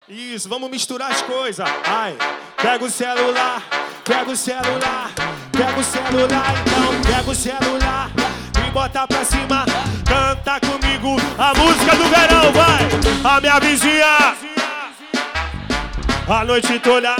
Isso, vamos misturar as coisas. Ai, pega o celular, pega o celular, pega o celular, então pega o celular e bota pra cima. Canta comigo a música do verão, vai! A minha vizinha, a noite toda.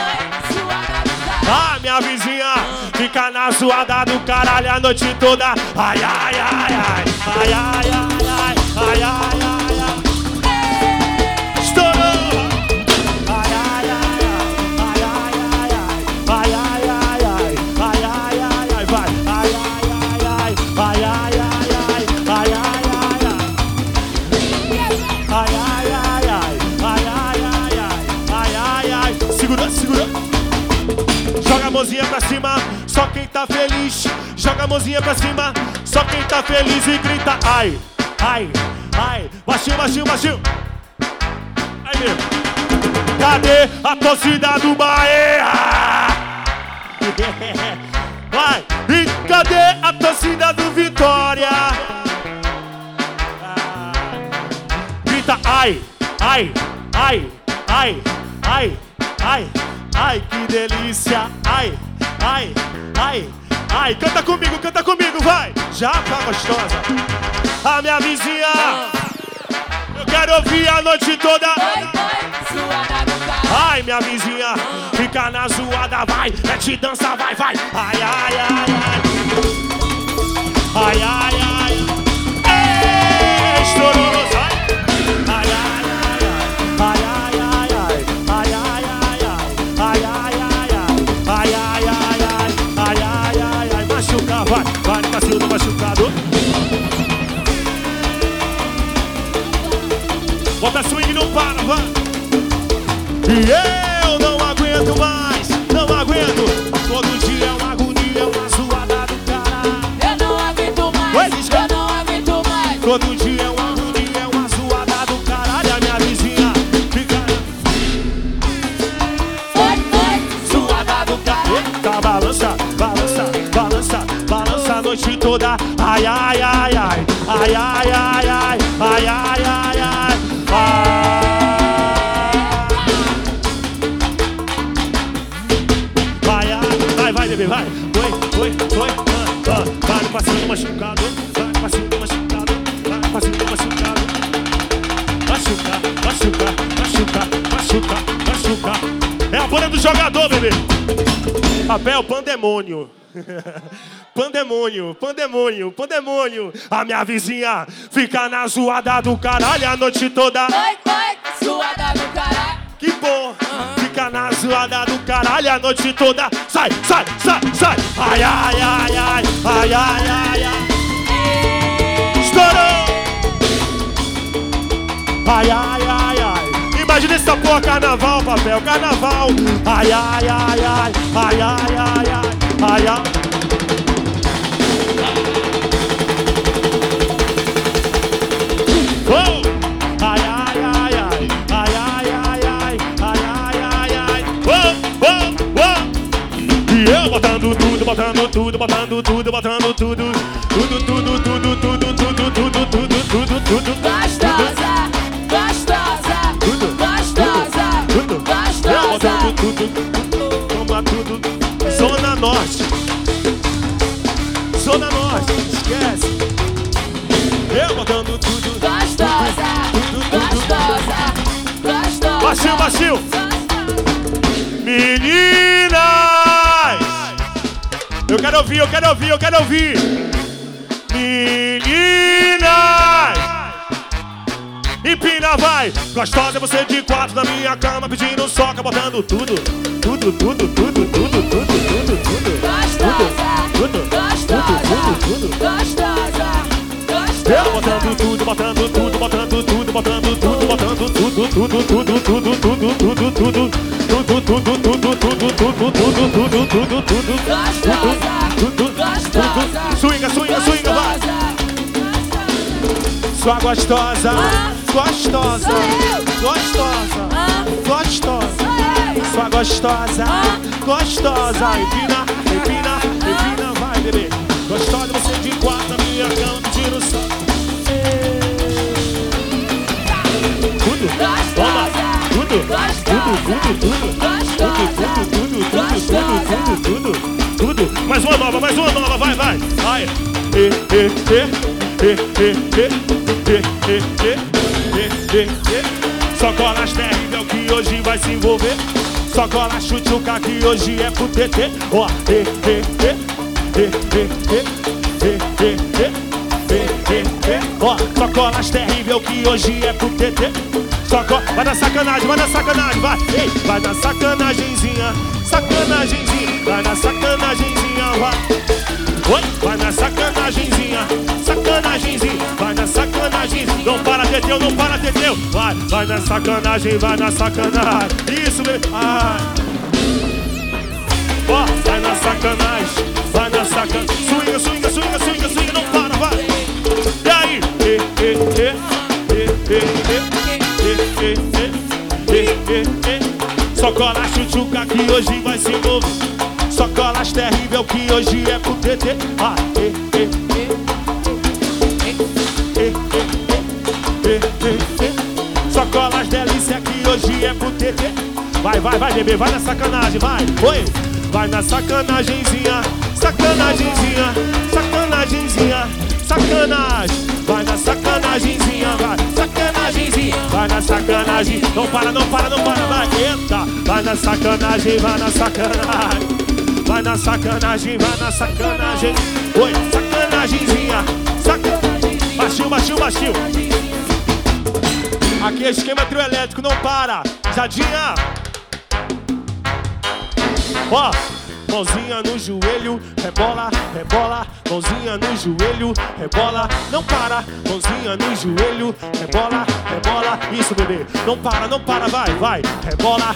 A minha vizinha fica na zoada do caralho a noite toda. Ai, ai, ai, ai, ai, ai, ai, ai, ai, ai, ai. Estourou! Ai, ai, ai, ai, ai, ai, ai, ai, ai, ai, ai, ai, ai, vai. Ai, ai, ai, ai, ai, ai, ai, ai, ai, ai, ai, ai, ai, ai, ai, ai, ai. Segura, segura. Joga a mãozinha pra cima, só quem tá feliz. Joga a mãozinha pra cima, só quem tá feliz e grita ai, ai, ai. Baixinho, baixinho, baixinho. Aí mesmo. Cadê a torcida do Bahia? Vai. E cadê a torcida do Vitória? Grita ai, ai, ai, ai, ai, ai. Ai, que delícia, ai, ai, ai, ai. Canta comigo, vai. Já tá gostosa. A minha vizinha, eu quero ouvir a noite toda. Ai, minha vizinha, fica na zoada, vai. Mete dança, vai, vai. Ai, ai, ai, ai. Ai, ai, ai. Ei, estourou, sai. Ai, ai, ai, ai, ai, ai, ai. Ai, ai, ai, ai, ai, ai, ai, ai, ai, ai, ai, machuca, vai, vai no passinho do machucado. Bota swing, não para, vai. E eu não aguento mais, não aguento. Todo dia é uma agonia, uma zoada do caralho. Eu não aguento mais, eu não aguento mais. Todo dia é uma agonia, uma zoada do caralho. A minha vizinha fica zoada do caralho. Tá, balança, balança, balança, balança a noite toda. Ai, ai, ai, ai, ai, ai, ai, ai, ai, ai, ai, ai, ai. Vai, bebê, vai. Oi, vai no passinho do machucado. Vai no passinho do machucado. Vai no passinho do machucado. Machuca, machuca, machuca, machuca, machuca. É a banda do jogador, bebê. Abel, pandemônio. Pandemônio, pandemônio, pandemônio. A minha vizinha fica na zoada do caralho a noite toda. Oi, zoada do caralho. Que bom, fica na zoada do caralho a noite toda. Sai, sai, sai, sai. Ai, ai, ai, ai, ai, ai, ai, ai. Estourou. Ai, ai, ai, ai. Imagina essa porra, carnaval, papel, carnaval. Ai, ai, ai, ai, ai, ai, ai, ai, ai, ai. Oh! Ai, ai, ai, ai, ai, ai, ai, ai, ai, ai, ai, ai. E eu botando tudo, botando tudo, botando tudo, botando tudo. Tudo, tudo, tudo, tudo, tudo, tudo, tudo, tudo, tudo. Gostosa, gostosa, gostosa, gostosa. Eu botando tudo, toma tudo. Zona Norte. Zona Norte, esquece. Eu botando tudo. Gostosa, gostosa, gostosa. Baixinho, baixinho. Meninas! Eu quero ouvir, eu quero ouvir, eu quero ouvir. Meninas! Empina, vai! Gostosa é você de quatro na minha cama pedindo soca, botando tudo. Tudo, tudo, tudo, tudo, tudo, tudo, tudo. Gostosa, Tudo, gostosa, tudo, tudo. gostosa. Eu botando tudo, botando tudo, botando tudo, botando tudo, botando tudo, tudo, tudo, tudo, tudo, tudo, tudo, tudo, tudo, tudo, tudo, tudo, tudo, tudo, Gostosa, swinga, swinga, swinga, vai. Sua gostosa, gostosa, gostosa, gostosa. Sua gostosa, gostosa. Empina, empina, empina, vai, bebê. Gostosa você de quatro na minha cama pedindo só. Tudo, toma, tudo. Tudo. Mais uma nova, vai. Vai. Só cola as terrível que hoje vai se envolver. Só cola chuchuca que hoje é pro TT. Ó, ó, só cola as terrível que hoje é pro TT. Só cola, vai na sacanagem, vai. Ei, vai na sacanagemzinha, vai na sacanagemzinha, vai. Oi, vai na sacanagemzinha, vai na sacanagem. Não para, Teteu, vai na sacanagem, Isso mesmo, ai. Ó, vai na sacanagem, swinga, não para, vai. E aí? Só cola a chuchuca que hoje vai se envolver. Só cola as terrível que hoje é pro TT. Só cola as delícia que hoje é pro TT. Vai, bebê, vai na sacanagem, vai. Oi, vai na sacanagemzinha, sacanagem. Vai na sacanagemzinha, vai na sacanagem. Não para, vai. Eita, vai na sacanagem. Vai na sacanagem. Oi, sacanagemzinha, Baixinho. Aqui é esquema trio elétrico, não para. Jadinha. Ó, mãozinha no joelho, rebola. Mãozinha no joelho, rebola. Não para, mãozinha no joelho, rebola. Isso, bebê, não para, vai. Rebola.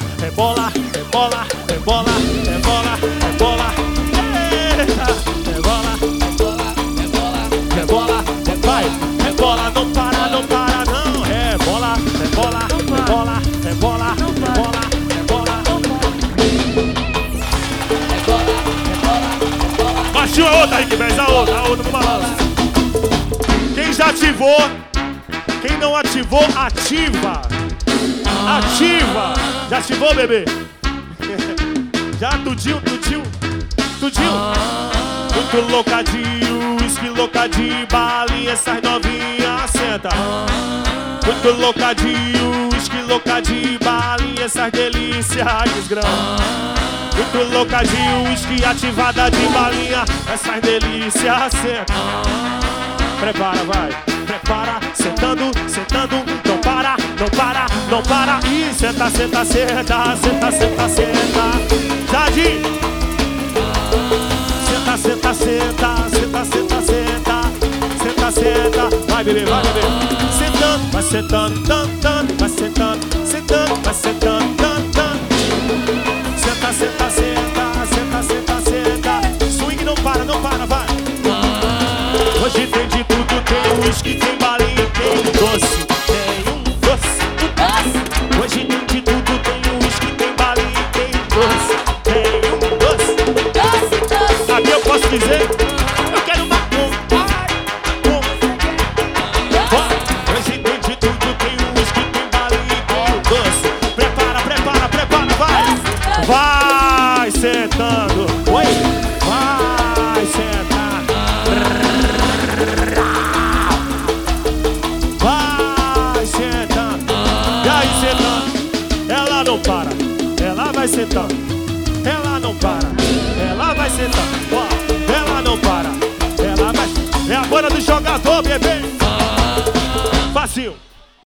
Eita, rebola, vai. Rebola, não para, não. Rebola. Baixinho a outra aí, que vez a outra no balanço. Quem já ativou, quem não ativou, ativa. Já ativou, bebê? Já tudinho. Muito loucadinho, uísque loucadinho, balinha, essas novinhas, senta. Muito loucadinho, uísque loucadinho, balinha, essas delícias, desgrama. Muito loucadinho, uísque ativada de balinha, essas delícias, senta. Prepara, vai. Sentando, não para. E senta. Jardim. Senta. Vai, bebê. Sentando, vai sentando, vai sentando. Senta. Swing não para, vai. Hoje tem de tudo, tem uísque, tem balinha, tem doce. Hoje tem de tudo, tem uísque, tem balinha, tem doce. Aqui eu posso dizer, eu quero uma com. Hoje tem de tudo, tem uísque, tem balinha, tem doce. Prepara, vai. Vai sentando. Oi, vai sentando. Vai sentando. E aí sentando. Ela não para. Ela vai sentando. Ela não para. Ela vai sentando. Ó, ela não para. Ela vai. É a banda do jogador, bebê.